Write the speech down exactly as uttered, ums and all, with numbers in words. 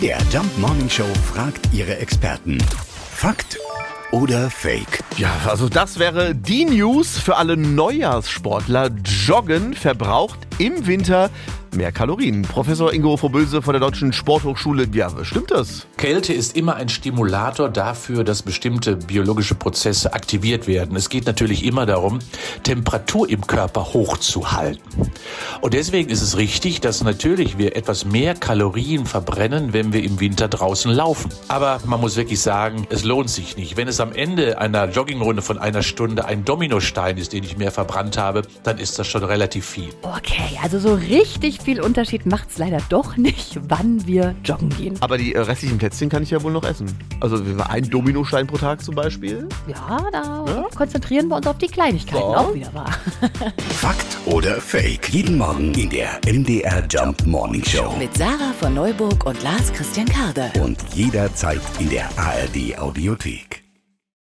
der Jump Morning Show fragt ihre Experten. Fakt oder Fake? Ja, also das wäre die News für alle Neujahrssportler. Joggen verbraucht im Winter mehr Kalorien. Professor Ingo Froböse von der Deutschen Sporthochschule. Ja, stimmt das? Kälte ist immer ein Stimulator dafür, dass bestimmte biologische Prozesse aktiviert werden. Es geht natürlich immer darum, Temperatur im Körper hochzuhalten. Und deswegen ist es richtig, dass natürlich wir etwas mehr Kalorien verbrennen, wenn wir im Winter draußen laufen. Aber man muss wirklich sagen, es lohnt sich nicht. Wenn es am Ende einer Joggingrunde von einer Stunde ein Dominostein ist, den ich mehr verbrannt habe, dann ist das schon relativ viel. Okay, also so richtig viel Unterschied macht es leider doch nicht, wann wir joggen gehen. Aber die äh, restlichen Plätzchen kann ich ja wohl noch essen. Also ein Dominostein pro Tag zum Beispiel. Ja, da ja? konzentrieren wir uns auf die Kleinigkeiten so. auch wieder wahr. Fakt oder Fake? Jeden Morgen in der M D R Jump Morning Show. Mit Sarah von Neuburg und Lars Christian Karde. Und jederzeit in der A R D Audiothek.